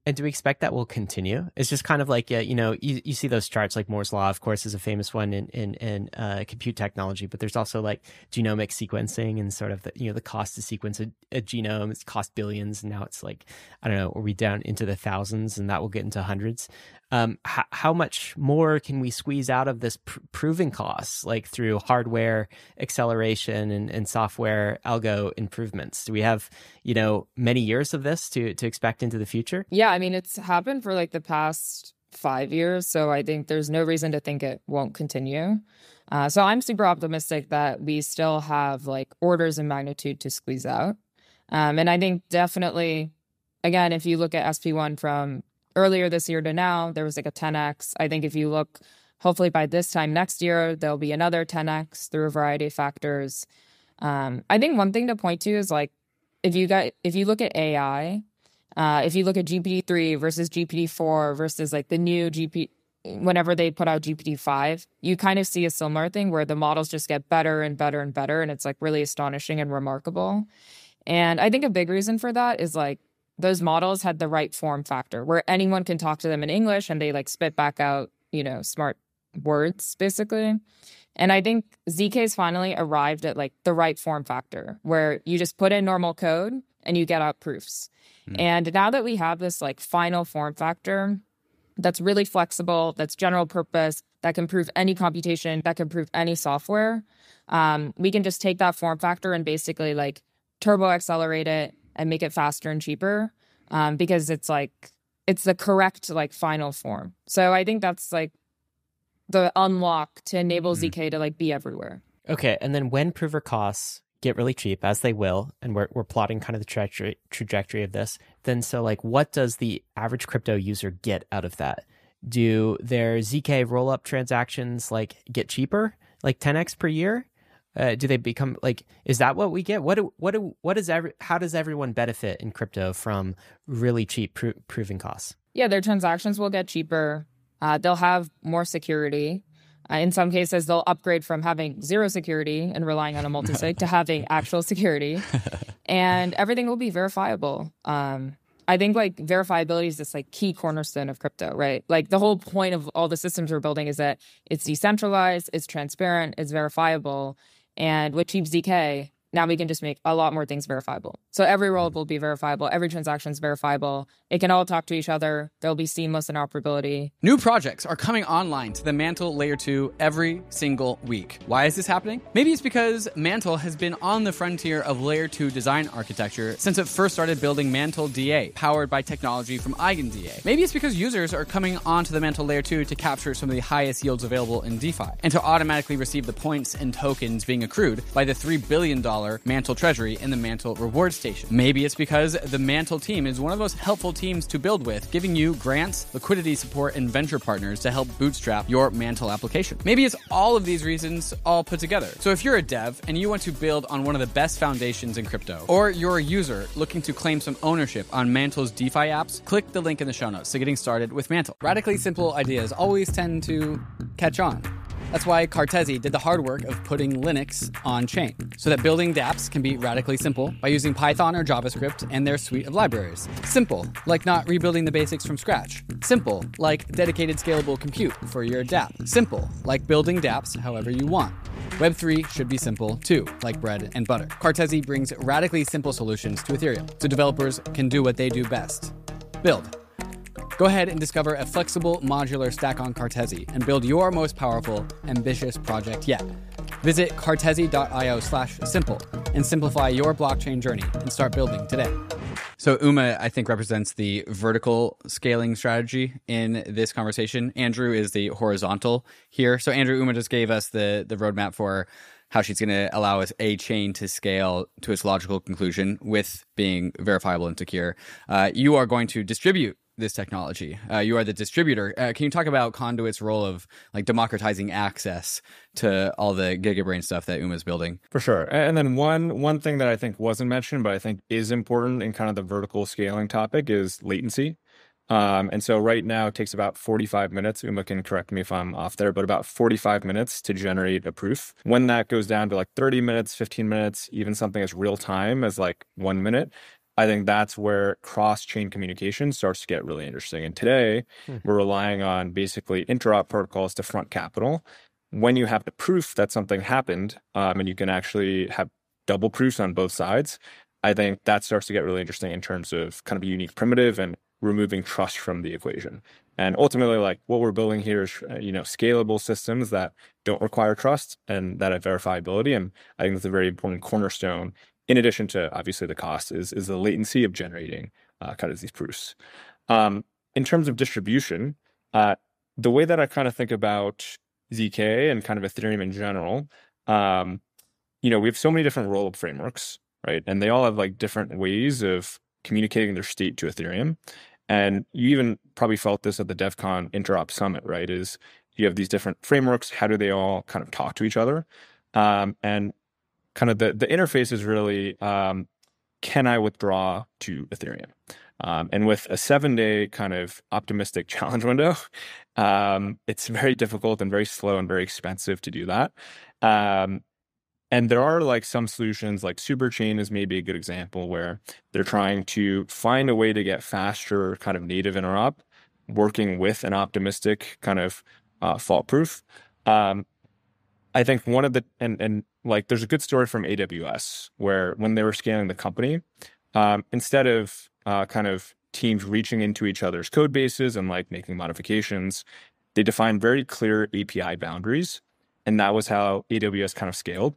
And do we expect that will continue? It's just kind of like, uh, you know, you, you see those charts, like Moore's Law, of course, is a famous one in in, in uh, compute technology, but there's also like genomic sequencing and sort of the, you know, the cost to sequence a, a genome, it's cost billions. And now it's like, I don't know, are we down into the thousands and that will get into hundreds? Um, h- how much more can we squeeze out of this pr- proving costs, like through hardware acceleration and, and software algo improvements? Do we have, you know, many years of this to to expect into the future? Yeah, I mean, it's happened for like the past five years. So I think there's no reason to think it won't continue. Uh, so I'm super optimistic that we still have like orders of magnitude to squeeze out. Um, and I think definitely, again, if you look at S P one from earlier this year to now, there was like a ten x. I think if you look, hopefully by this time next year, there'll be another ten x through a variety of factors. Um, I think one thing to point to is like, if you got, if you look at A I, uh, if you look at G P T three versus G P T four versus like the new G P, whenever they put out G P T five, you kind of see a similar thing where the models just get better and better and better. And it's like really astonishing and remarkable. And I think a big reason for that is like, those models had the right form factor where anyone can talk to them in English and they like spit back out, you know, smart words basically. And I think Z K's finally arrived at like the right form factor where you just put in normal code and you get out proofs. Mm. And now that we have this like final form factor that's really flexible, that's general purpose, that can prove any computation, that can prove any software, um, we can just take that form factor and basically like turbo accelerate it and make it faster and cheaper, um, because it's like, it's the correct like final form. So I think that's like the unlock to enable mm-hmm. Z K to like be everywhere. Okay, and then when prover costs get really cheap, as they will, and we're we're plotting kind of the trajectory trajectory of this, then so like what does the average crypto user get out of that? Do their Z K rollup transactions like get cheaper, like ten x per year? Uh, do they become like? Is that what we get? What do what do what is every? How does everyone benefit in crypto from really cheap pro- proving costs? Yeah, their transactions will get cheaper. Uh, they'll have more security. Uh, in some cases, they'll upgrade from having zero security and relying on a multisig to having actual security, and everything will be verifiable. Um, I think like verifiability is this like key cornerstone of crypto, right? Like the whole point of all the systems we're building is that it's decentralized, it's transparent, it's verifiable. And with Cheap Z K, now we can just make a lot more things verifiable. So every rollup will be verifiable. Every transaction is verifiable. It can all talk to each other. There'll be seamless interoperability. New projects are coming online to the Mantle Layer two every single week. Why is this happening? Maybe it's because Mantle has been on the frontier of Layer two design architecture since it first started building Mantle D A, powered by technology from EigenDA. Maybe it's because users are coming onto the Mantle Layer two to capture some of the highest yields available in DeFi, and to automatically receive the points and tokens being accrued by the three billion dollars Mantle Treasury and the Mantle Reward Station. Maybe it's because the Mantle team is one of the most helpful teams to build with, giving you grants, liquidity support, and venture partners to help bootstrap your Mantle application. Maybe it's all of these reasons all put together. So if you're a dev and you want to build on one of the best foundations in crypto, or you're a user looking to claim some ownership on Mantle's DeFi apps, click the link in the show notes to getting started with Mantle. Radically simple ideas always tend to catch on. That's why Cartesi did the hard work of putting Linux on chain, so that building dApps can be radically simple by using Python or JavaScript and their suite of libraries. Simple, like not rebuilding the basics from scratch. Simple, like dedicated scalable compute for your dApp. Simple, like building dApps however you want. Web three should be simple too, like bread and butter. Cartesi brings radically simple solutions to Ethereum, so developers can do what they do best: build. Go ahead and discover a flexible modular stack on Cartesi and build your most powerful, ambitious project yet. Visit cartesi.io slash simple and simplify your blockchain journey and start building today. So Uma, I think, represents the vertical scaling strategy in this conversation. Andrew is the horizontal here. So Andrew, Uma just gave us the, the roadmap for how she's going to allow us a chain to scale to its logical conclusion with being verifiable and secure. Uh, you are going to distribute this technology. Uh, you are the distributor. Uh, can you talk about Conduit's role of like democratizing access to all the GigaBrain stuff that Uma's building? For sure. And then one one thing that I think wasn't mentioned, but I think is important in kind of the vertical scaling topic is latency. Um, and so right now it takes about forty-five minutes. Uma can correct me if I'm off there, but about forty-five minutes to generate a proof. When that goes down to like thirty minutes, fifteen minutes, even something as real time as like one minute, I think that's where cross-chain communication starts to get really interesting. And today, hmm. we're relying on basically interop protocols to front capital. When you have the proof that something happened, um, and you can actually have double proofs on both sides, I think that starts to get really interesting in terms of kind of a unique primitive and removing trust from the equation. And ultimately, like what we're building here is, you know, scalable systems that don't require trust and that have verifiability. And I think that's a very important cornerstone. In addition to obviously the cost, is is the latency of generating uh, kind of these proofs. Um, in terms of distribution, uh, the way that I kind of think about Z K and kind of Ethereum in general, um, you know, we have so many different rollup frameworks, right? And they all have like different ways of communicating their state to Ethereum. And you even probably felt this at the DevCon Interop Summit, right? Is you have these different frameworks. How do they all kind of talk to each other? Um, and kind of the, the interface is really, um, can I withdraw to Ethereum? Um, and with a seven day kind of optimistic challenge window, um, it's very difficult and very slow and very expensive to do that. Um, and there are like some solutions, like Superchain is maybe a good example, where they're trying to find a way to get faster kind of native interop, working with an optimistic kind of uh, fault proof. Um, I think one of the, and, and like there's a good story from A W S where when they were scaling the company, um, instead of uh, kind of teams reaching into each other's code bases and like making modifications, they defined very clear A P I boundaries. And that was how A W S kind of scaled.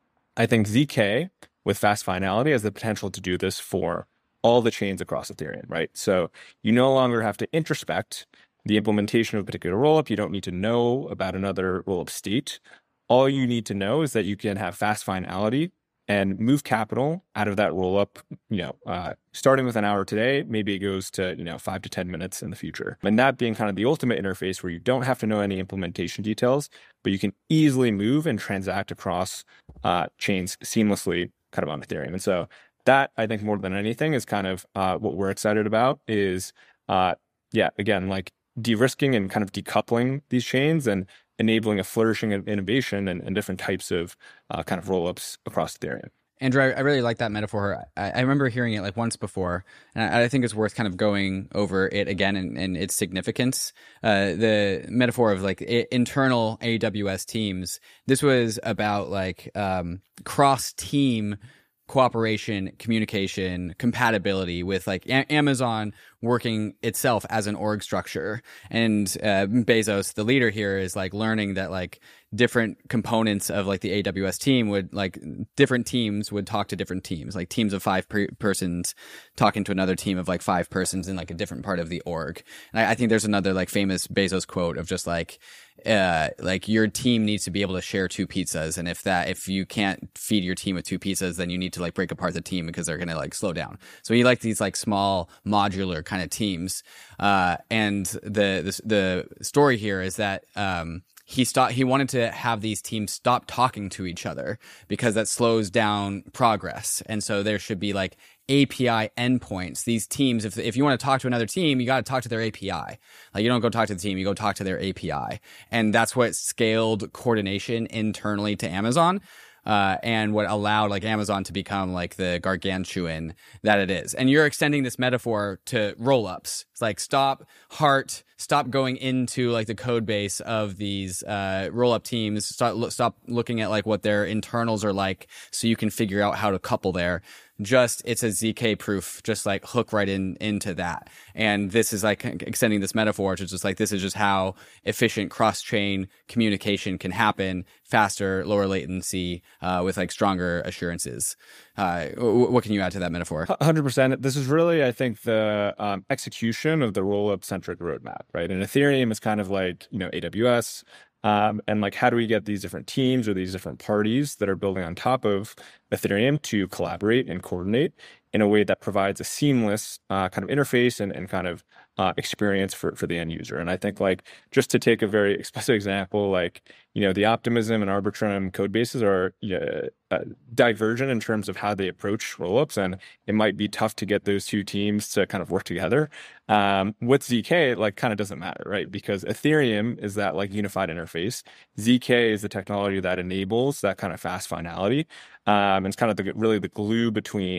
I think Z K with fast finality has the potential to do this for all the chains across Ethereum, right? So you no longer have to introspect the implementation of a particular rollup. You don't need to know about another rollup state. All you need to know is that you can have fast finality and move capital out of that rollup, you know, uh, starting with an hour today, maybe it goes to, you know, five to ten minutes in the future. And that being kind of the ultimate interface where you don't have to know any implementation details, but you can easily move and transact across uh, chains seamlessly kind of on Ethereum. And so that, I think more than anything, is kind of uh, what we're excited about is, uh, yeah, again, like de-risking and kind of decoupling these chains and enabling a flourishing of innovation and, and different types of uh, kind of rollups across Ethereum. Andrew, I, I really like that metaphor. I, I remember hearing it like once before, and I, I think it's worth kind of going over it again and, and its significance. Uh, the metaphor of like I- internal A W S teams. This was about like um, cross-team cooperation, communication, compatibility with like a- Amazon working itself as an org structure. And uh, Bezos, the leader here, is like learning that like different components of like the A W S team would like different teams would talk to different teams, like teams of five per- persons talking to another team of like five persons in like a different part of the org. And I, I think there's another like famous Bezos quote of just like, uh, like your team needs to be able to share two pizzas. And if that, if you can't feed your team with two pizzas, then you need to like break apart the team because they're going to like slow down. So he liked these like small modular kind of teams. Uh, and the, the, the story here is that, um, He stopped, he wanted to have these teams stop talking to each other because that slows down progress. And so there should be like A P I endpoints. These teams, if if you want to talk to another team, you got to talk to their A P I. Like you don't go talk to the team, you go talk to their A P I. And that's what scaled coordination internally to Amazon. Uh, and what allowed like Amazon to become like the gargantuan that it is. And you're extending this metaphor to rollups. It's like stop heart, stop going into like the code base of these uh, rollup teams. Stop, lo- stop looking at like what their internals are like, so you can figure out how to couple there. Just it's a Z K proof, just like hook right in into that. And this is like extending this metaphor to just like this is just how efficient cross chain communication can happen faster, lower latency, uh, with like stronger assurances. Uh, w- what can you add to that metaphor? one hundred percent. This is really, I think, the um, execution of the rollup centric roadmap, right? And Ethereum is kind of like, you know, A W S. Um, and like, how do we get these different teams or these different parties that are building on top of Ethereum to collaborate and coordinate in a way that provides a seamless uh, kind of interface and, and kind of uh, experience for, for the end user. And I think like, just to take a very explicit example, like, you know, the Optimism and Arbitrum code bases are uh, uh, divergent in terms of how they approach rollups. And it might be tough to get those two teams to kind of work together. Um, with Z K, it like kind of doesn't matter, right? Because Ethereum is that like unified interface. Z K is the technology that enables that kind of fast finality. Um, and it's kind of the, really the glue between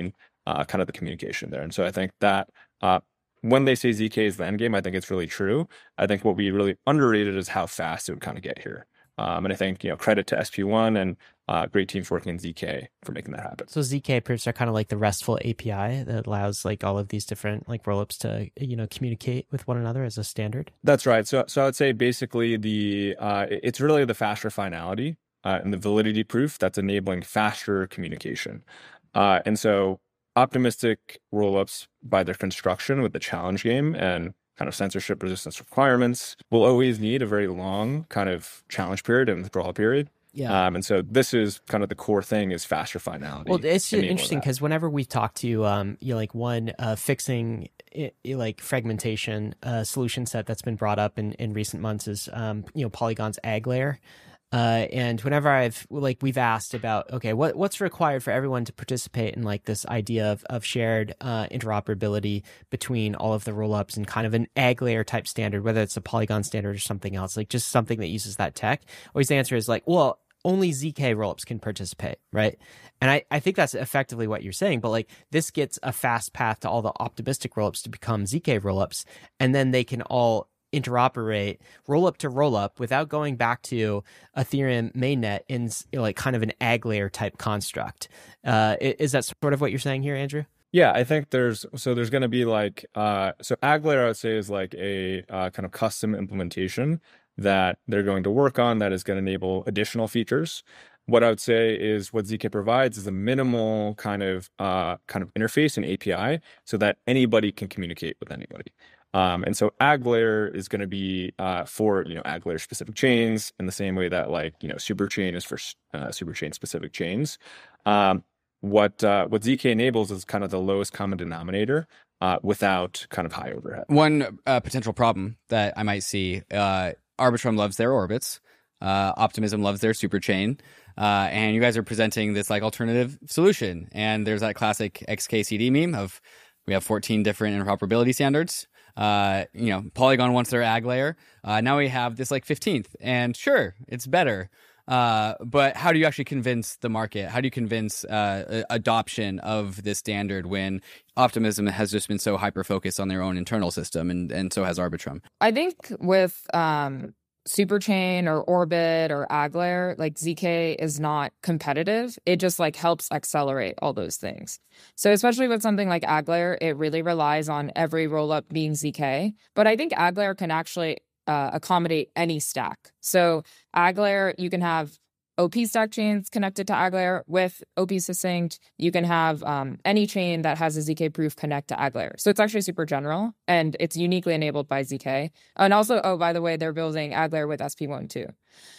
uh, kind of the communication there. And so I think that uh, when they say Z K is the end game, I think it's really true. I think what we really underrated is how fast it would kind of get here. Um, and I think, you know, credit to S P one and uh, great teams working in Z K for making that happen. So Z K proofs are kind of like the RESTful A P I that allows like all of these different like rollups to, you know, communicate with one another as a standard. That's right. So, so I would say basically the uh, it's really the faster finality uh, and the validity proof that's enabling faster communication. Uh, and so optimistic rollups by their construction with the challenge game and kind of censorship resistance requirements will always need a very long kind of challenge period and withdrawal period. Yeah. Um, and so this is kind of the core thing is faster finality. Well, it's enabling interesting that. because whenever we talk to, um, you know, like one uh, fixing i i- like fragmentation uh, solution set that's been brought up in, in recent months is, um, you know, Polygon's ag layer. Uh, and whenever I've like we've asked about okay, what what's required for everyone to participate in like this idea of of shared uh, interoperability between all of the rollups and kind of an ag layer type standard, whether it's a Polygon standard or something else, like just something that uses that tech. Always the answer is like, well, only Z K rollups can participate, right? And I, I think that's effectively what you're saying, but like this gets a fast path to all the optimistic rollups to become Z K rollups, and then they can all interoperate rollup to rollup without going back to Ethereum mainnet in you know, like kind of an ag layer type construct. Uh, i- is that sort of what you're saying here, Andrew? Yeah, I think there's so there's going to be like uh, so ag layer I would say is like a uh, kind of custom implementation that they're going to work on that is going to enable additional features. What I would say is what Z K provides is a minimal kind of uh, kind of interface and A P I so that anybody can communicate with anybody. Um, and so ag layer is going to be uh, for you know ag layer specific chains in the same way that like you know superchain is for uh, superchain specific chains. Um, what uh, what Z K enables is kind of the lowest common denominator uh, without kind of high overhead. One uh, potential problem that I might see: uh, Arbitrum loves their orbits, uh, Optimism loves their superchain, uh, and you guys are presenting this like alternative solution. And there's that classic X K C D meme of we have fourteen different interoperability standards. Uh, you know, Polygon wants their ag layer. Uh, now we have this like fifteenth, and sure, it's better. Uh, but how do you actually convince the market? How do you convince uh, adoption of this standard when Optimism has just been so hyper focused on their own internal system, and and so has Arbitrum? I think with um, Superchain or Orbit or ag layer, like Z K is not competitive. It just like helps accelerate all those things. So especially with something like ag layer, it really relies on every rollup being Z K. But I think ag layer can actually uh, accommodate any stack. So ag layer, you can have O P stack chains connected to ag layer with O P succinct. You can have um, any chain that has a Z K proof connect to ag layer. So it's actually super general and it's uniquely enabled by Z K. And also, oh, by the way, they're building ag layer with S P one too.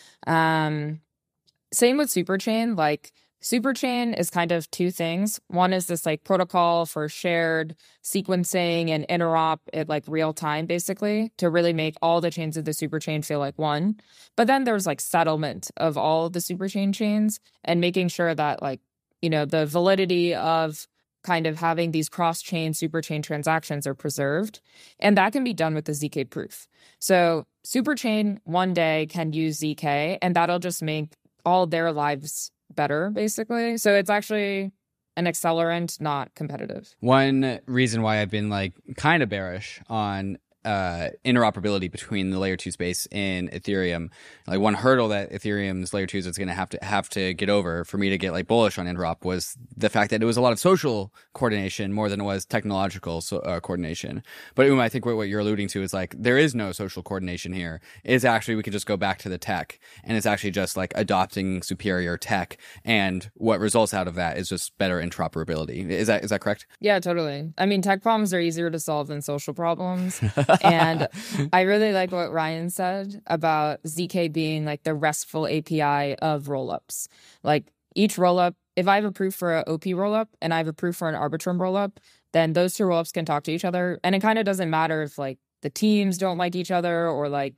Um, same with Superchain. Like Superchain is kind of two things. One is this like protocol for shared sequencing and interop at like real time, basically, to really make all the chains of the Superchain feel like one. But then there's like settlement of all the Superchain chains and making sure that like, you know, the validity of kind of having these cross-chain Superchain transactions are preserved. And that can be done with the Z K proof. So Superchain one day can use Z K and that'll just make all their lives better, basically. So it's actually an accelerant, not competitive. One reason why I've been like kind of bearish on uh, interoperability between the layer two space in Ethereum, like one hurdle that Ethereum's layer twos is going to have to have to get over for me to get like bullish on interop was the fact that it was a lot of social coordination more than it was technological so, uh, coordination. But Uma, I think what, what you're alluding to is like there is no social coordination here. It's actually we could just go back to the tech, and it's actually just like adopting superior tech, and what results out of that is just better interoperability. Is that is that correct? Yeah, totally. I mean, tech problems are easier to solve than social problems. And I really like what Ryan said about Z K being like the RESTful A P I of rollups. Like each rollup, if I have a proof for an O P rollup and I have a proof for an Arbitrum rollup, then those two rollups can talk to each other. And it kind of doesn't matter if like the teams don't like each other or like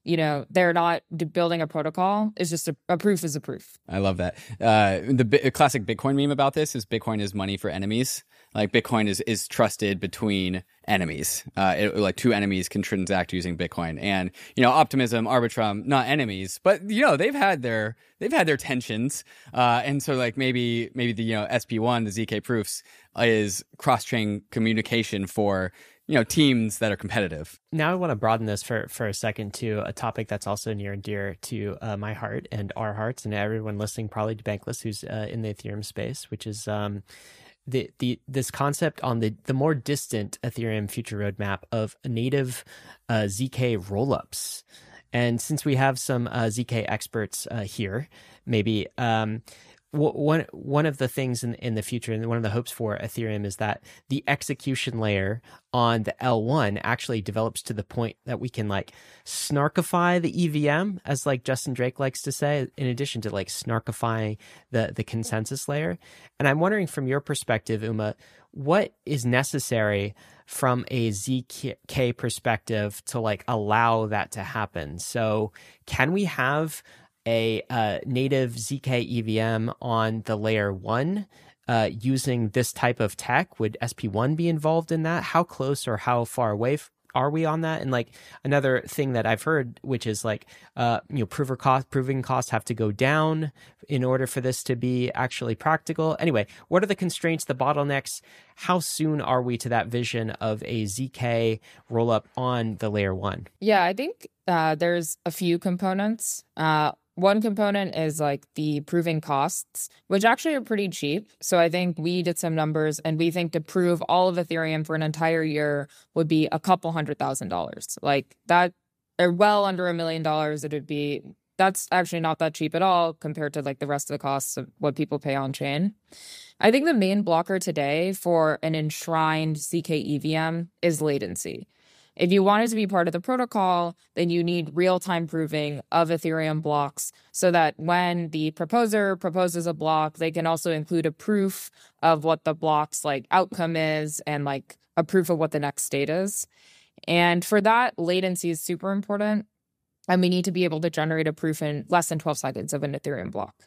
you know, they're not d- building a protocol. It's just a, a proof is a proof. I love that. Uh, the bi- classic Bitcoin meme about this is Bitcoin is money for enemies. Like Bitcoin is, is trusted between enemies. Uh, it, like two enemies can transact using Bitcoin, and you know, Optimism, Arbitrum, not enemies, but you know, they've had their they've had their tensions. Uh, and so like maybe maybe the you know S P one, the Z K proofs, is cross chain communication for you know teams that are competitive. Now I want to broaden this for for a second to a topic that's also near and dear to uh, my heart and our hearts and everyone listening, probably to Bankless, who's uh, in the Ethereum space, which is um. The, the this concept on the, the more distant Ethereum future roadmap of native uh, Z K rollups. And since we have some uh, Z K experts uh, here, maybe um, w- one one of the things in, in the future, and one of the hopes for Ethereum, is that the execution layer on the L one actually develops to the point that we can like snarkify the E V M, as like Justin Drake likes to say, in addition to like snarkifying the, the consensus layer. And I'm wondering from your perspective, Uma, what is necessary from a Z K perspective to like allow that to happen? So can we have a uh, native Z K E V M on the layer one uh, using this type of tech? Would S P one be involved in that? How close or how far away f- are we on that? And like another thing that I've heard, which is like, uh, you know, prover cost, proving costs have to go down in order for this to be actually practical. Anyway, what are the constraints, the bottlenecks? How soon are we to that vision of a Z K rollup on the layer one? Yeah, I think uh, there's a few components. Uh, One component is like the proving costs, which actually are pretty cheap. So I think we did some numbers, and we think to prove all of Ethereum for an entire year would be a couple hundred thousand dollars. Like that, or well under a million dollars, it would be. That's actually not that cheap at all compared to like the rest of the costs of what people pay on chain. I think the main blocker today for an enshrined Z K E V M is latency. If you want it to be part of the protocol, then you need real-time proving of Ethereum blocks so that when the proposer proposes a block, they can also include a proof of what the block's like outcome is and like a proof of what the next state is. And for that, latency is super important. And we need to be able to generate a proof in less than twelve seconds of an Ethereum block.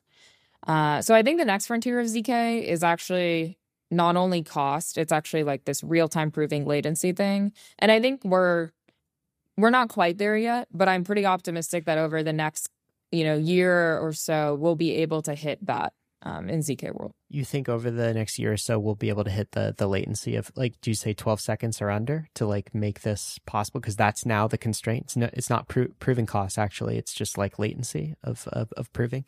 Uh, so I think the next frontier of Z K is actually not only cost, it's actually like this real-time proving latency thing. And I think we're we're not quite there yet, but I'm pretty optimistic that over the next, you know, year or so, we'll be able to hit that um, in Z K World. You think over the next year or so, we'll be able to hit the the latency of like, do you say twelve seconds or under to like make this possible? Because that's now the constraint. It's, no, it's not pro- proving costs, actually. It's just like latency of, of, of proving.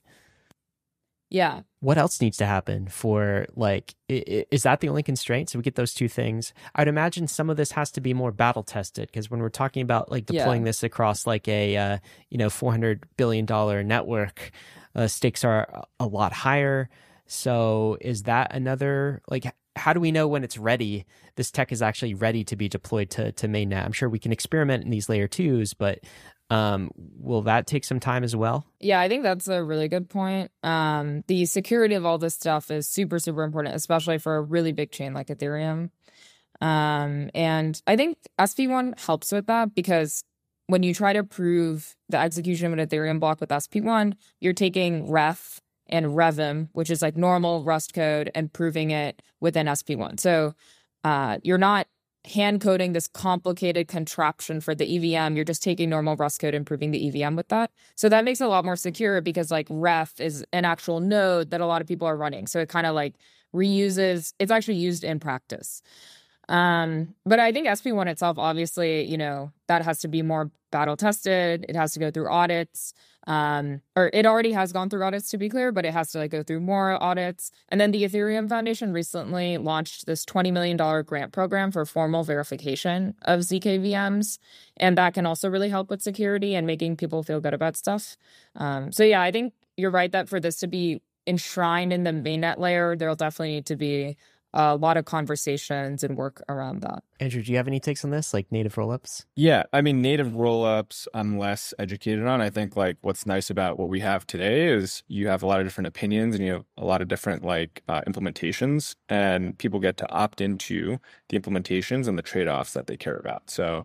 Yeah. What else needs to happen for like, is that the only constraint? So we get those two things. I'd imagine some of this has to be more battle tested, because when we're talking about like deploying yeah. this across like a, uh, you know, four hundred billion dollars network, uh, stakes are a lot higher. So is that another, like, how do we know when it's ready? This tech is actually ready to be deployed to, to mainnet. I'm sure we can experiment in these layer twos, but Um, will that take some time as well? Yeah, I think that's a really good point. Um, the security of all this stuff is super, super important, especially for a really big chain like Ethereum. Um, and I think S P one helps with that, because when you try to prove the execution of an Ethereum block with S P one, you're taking ref and revim, which is like normal Rust code, and proving it within S P one. So uh, you're not hand coding this complicated contraption for the E V M. You're just taking normal Rust code and proving the E V M with that. So that makes it a lot more secure, because like ref is an actual node that a lot of people are running. So it kind of like reuses, it's actually used in practice. Um, but I think S P one itself, obviously, you know, that has to be more battle tested. It has to go through audits. Um, or it already has gone through audits, to be clear, but it has to like go through more audits. And then the Ethereum Foundation recently launched this twenty million dollars grant program for formal verification of Z K V Ms. And that can also really help with security and making people feel good about stuff. Um, so yeah, I think you're right that for this to be enshrined in the mainnet layer, there'll definitely need to be a lot of conversations and work around that. Andrew, do you have any takes on this, like native rollups? Yeah, I mean, native rollups, I'm less educated on. I think like what's nice about what we have today is you have a lot of different opinions and you have a lot of different like uh, implementations, and people get to opt into the implementations and the trade-offs that they care about. So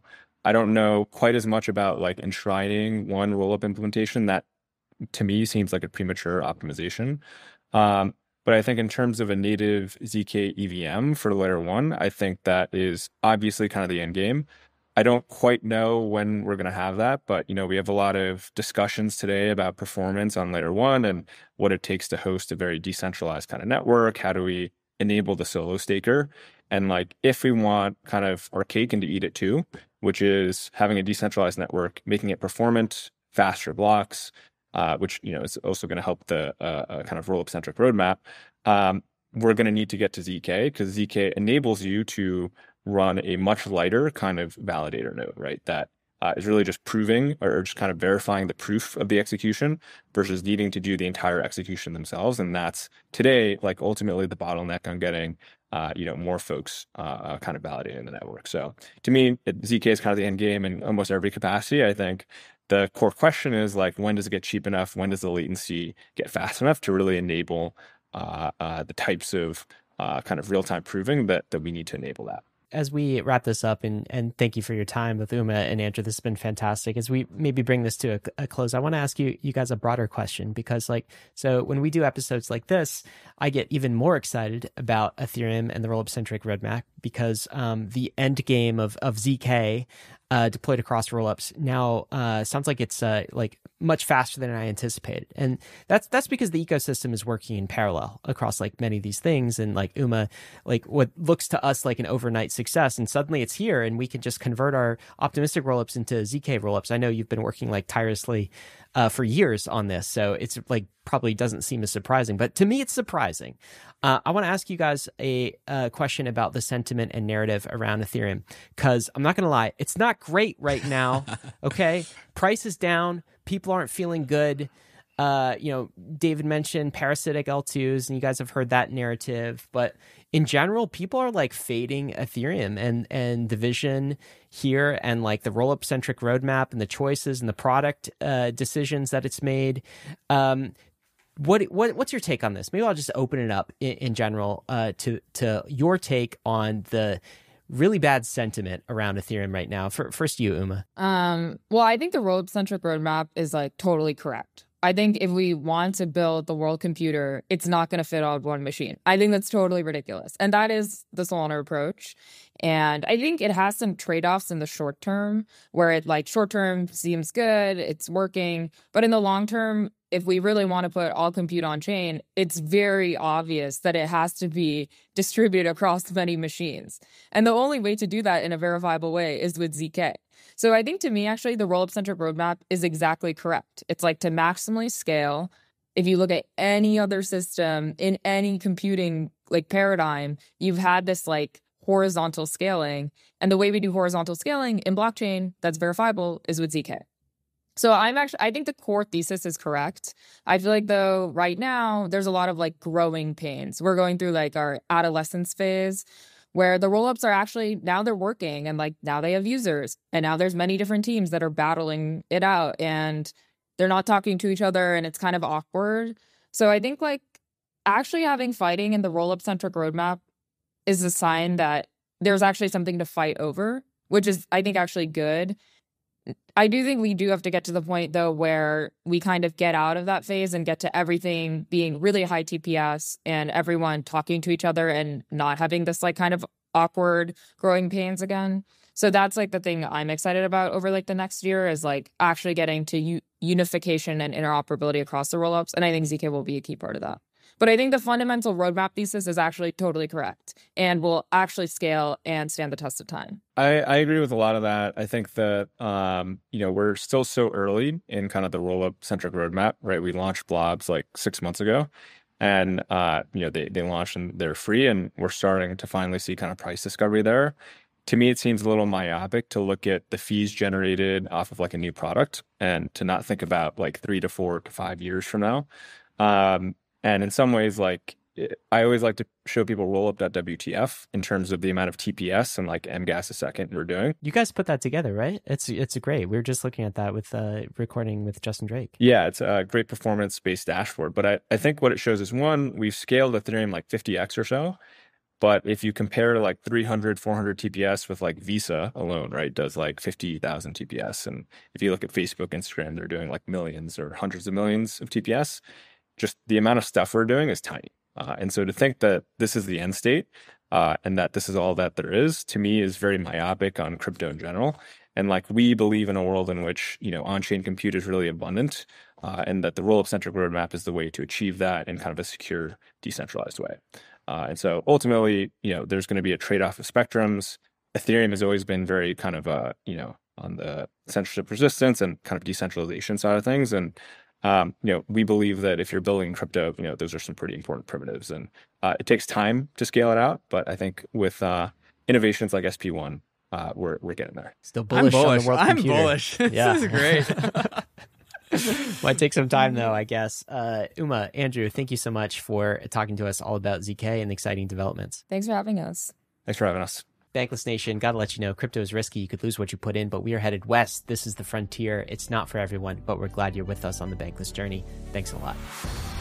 I don't know quite as much about like enshrining one rollup implementation. That to me seems like a premature optimization. Um, but I think in terms of a native Z K E V M for layer one, I think that is obviously kind of the end game. I don't quite know when we're going to have that, but you know, we have a lot of discussions today about performance on layer one and what it takes to host a very decentralized kind of network. How do we enable the solo staker? And like, if we want kind of our cake and to eat it too, which is having a decentralized network, making it performant, faster blocks, uh, which, you know, is also going to help the uh, uh, kind of rollup centric roadmap. Um, we're going to need to get to Z K because Z K enables you to run a much lighter kind of validator node, right? That uh, is really just proving or just kind of verifying the proof of the execution versus needing to do the entire execution themselves. And that's today, like ultimately the bottleneck on getting, uh, you know, more folks uh, kind of validating the network. So to me, it, Z K is kind of the end game in almost every capacity. I think the core question is like, when does it get cheap enough? When does the latency get fast enough to really enable uh, uh, the types of uh, kind of real-time proving that, that we need to enable that? As we wrap this up, and, and thank you for your time with Uma and Andrew, this has been fantastic. As we maybe bring this to a, a close, I want to ask you you guys a broader question, because like, so when we do episodes like this, I get even more excited about Ethereum and the rollup-centric roadmap, because um, the end game of, of Z K uh, deployed across rollups now uh, sounds like it's uh, like much faster than I anticipated. And that's that's because the ecosystem is working in parallel across like many of these things. And like Uma, like what looks to us like an overnight success, and suddenly it's here and we can just convert our optimistic rollups into Z K rollups. I know you've been working like tirelessly uh, for years on this, so it's like probably doesn't seem as surprising, but to me it's surprising. Uh, I want to ask you guys a, a question about the sentiment and narrative around Ethereum, because I'm not going to lie, it's not great right now. Okay, price is down, people aren't feeling good. Uh, you know, David mentioned parasitic L twos, and you guys have heard that narrative. But in general, people are like fading Ethereum and and the vision here, and like the rollup centric roadmap and the choices and the product uh, decisions that it's made. Um, what what what's your take on this? Maybe I'll just open it up in, in general uh, to to your take on the really bad sentiment around Ethereum right now. For, first, you, Uma. Um, well, I think the rollup centric roadmap is like totally correct. I think if we want to build the world computer, it's not going to fit on one machine. I think that's totally ridiculous. And that is the Solana approach. And I think it has some trade-offs in the short term, where it like short term seems good, it's working. But in the long term, if we really want to put all compute on chain, it's very obvious that it has to be distributed across many machines. And the only way to do that in a verifiable way is with Z K. So I think to me, actually, the rollup-centric roadmap is exactly correct. It's like to maximally scale. If you look at any other system in any computing like paradigm, you've had this like horizontal scaling. And the way we do horizontal scaling in blockchain that's verifiable is with Z K. So I'm actually, I think the core thesis is correct. I feel like though right now there's a lot of like growing pains. We're going through like our adolescence phase, where the rollups are actually, now they're working and like now they have users, and now there's many different teams that are battling it out and they're not talking to each other and it's kind of awkward. So I think like actually having fighting in the rollup centric roadmap is a sign that there's actually something to fight over, which is I think actually good. I do think we do have to get to the point though where we kind of get out of that phase and get to everything being really high T P S and everyone talking to each other and not having this like kind of awkward growing pains again. So that's like the thing I'm excited about over like the next year is like actually getting to u- unification and interoperability across the rollups. And I think Z K will be a key part of that. But I think the fundamental roadmap thesis is actually totally correct and will actually scale and stand the test of time. I, I agree with a lot of that. I think that, um, you know, we're still so early in kind of the rollup centric roadmap, right? We launched Blobs like six months ago and, uh, you know, they, they launched and they're free, and we're starting to finally see kind of price discovery there. To me, it seems a little myopic to look at the fees generated off of like a new product and to not think about like three to four to five years from now. Um, And in some ways, like, I always like to show people rollup.wtf in terms of the amount of T P S and like M gas a second we're doing. You guys put that together, right? It's it's great. We were just looking at that with uh, recording with Justin Drake. Yeah, it's a great performance-based dashboard. But I, I think what it shows is, one, we've scaled Ethereum like fifty x or so. But if you compare like three hundred, four hundred T P S with like Visa alone, right, does like fifty thousand T P S. And if you look at Facebook, Instagram, they're doing like millions or hundreds of millions of T P S. Just the amount of stuff we're doing is tiny. Uh, and so to think that this is the end state uh, and that this is all that there is, to me, is very myopic on crypto in general. And like we believe in a world in which, you know, on-chain compute is really abundant uh, and that the rollup-centric roadmap is the way to achieve that in kind of a secure, decentralized way. Uh, and so ultimately, you know, there's going to be a trade-off of spectrums. Ethereum has always been very kind of, uh, you know, on the censorship resistance and kind of decentralization side of things. And Um, you know, we believe that if you're building crypto, you know, those are some pretty important primitives, and uh, it takes time to scale it out. But I think with uh, innovations like S P one, uh, we're we're getting there. Still bullish, I'm bullish. on the world I'm computer. bullish. Yeah. This is great. Might take some time though, I guess. Uh, Uma, Andrew, thank you so much for talking to us all about Z K and the exciting developments. Thanks for having us. Thanks for having us. Bankless Nation, gotta let you know, crypto is risky. You could lose what you put in, but we are headed west. This is the frontier. It's not for everyone, but we're glad you're with us on the Bankless journey. Thanks a lot.